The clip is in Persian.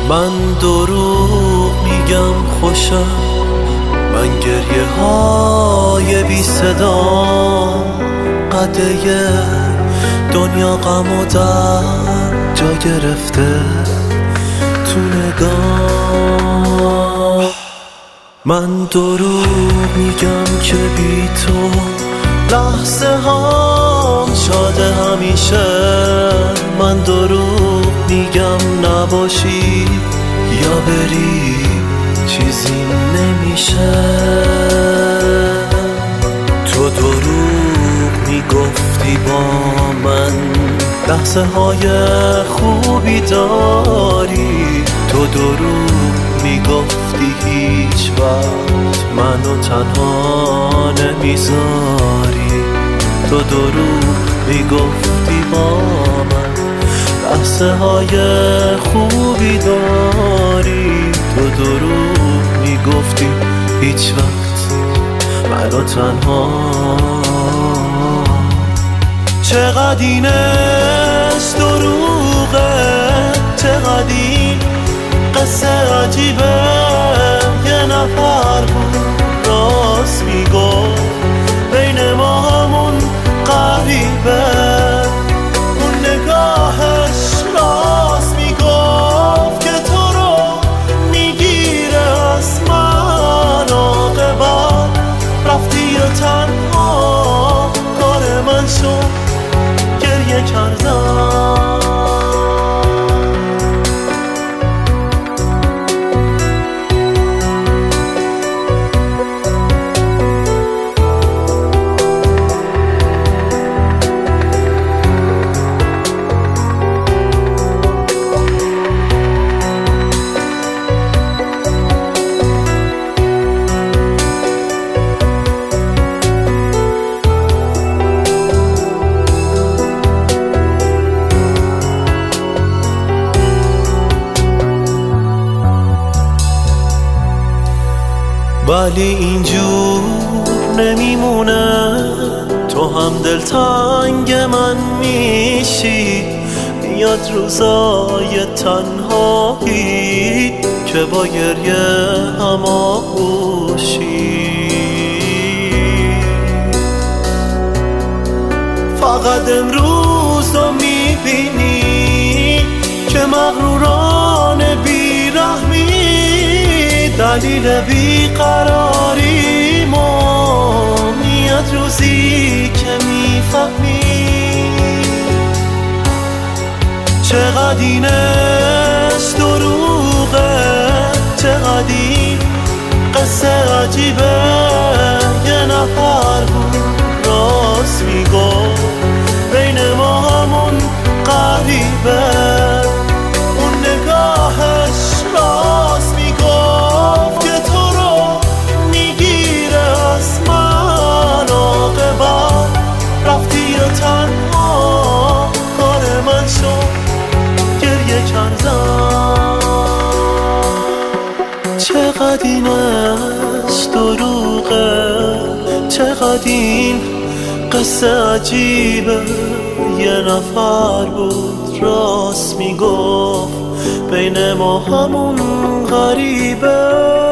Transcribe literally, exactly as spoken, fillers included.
من دروغ میگم خوشم، من گریه های بی صدا، قده دنیا غم و درد جا گرفته تو نگاه. من دروغ میگم که بی تو لحظه هم شاده همیشه، من دروغ میگم نباشی یا بری چیزی نمیشه. تو دروغ میگفتی با من لحظه های خوبی داری، تو دروغ میگفتی هیچ وقت منو تنها نمیذاری، تو دروغ میگفتی با من لحظه های خوبی داری، تو دروغ میگفتی هیچ وقت منو تنها. چقدر اینش دروغه، چقدر این قصه عجیبه، یه نفر بود راست میگفت بین ما همون غریبه، اون نگاهش راست میگفت که تو رو میگیره از من، عاقبت رفتی و تنها کار من شد گریه کردم. ولی اینجور نمیمونه، تو هم دلتنگ من میشی، میاد روزای تنهایی که با گریه هماغوشی. فقط امروز رو میبینی که مغروران بیرحمی دلیل بیقراری ما، میاد روزی که میفهمی چقدر اینش دروغه، چقدر این قصه عجیبه، یه نفر بود راست میگفت بین ما همون غریبه، اون نگاهش راست میگفت که تو رو میگیره از من، عاقبت رفتی و تنها کار من شد گریه کردم. چقدر اینش دروغه، چقدر این قصه عجیبه، یه نفر بود راست میگفت بین ما همون غریبه.